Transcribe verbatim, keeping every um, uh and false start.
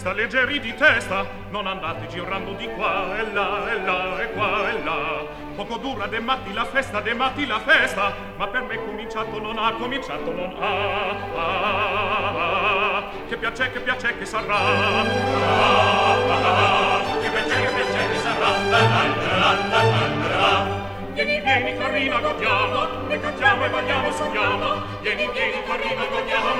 festa, leggeri di testa, non andate girando di qua e là e là e qua e là. Poco dura de matti la festa, de matti la festa, ma per me cominciato non ha, cominciato non ha. Ah, ah, che piace, che piace che sarà. Ah, ah, che piace, che piace che sarà. La, la, la, la, la, la, la. Vieni, vieni, carina, godiamo, e cantiamo e balliamo, sogniamo. Vieni, vieni, carina, godiamo.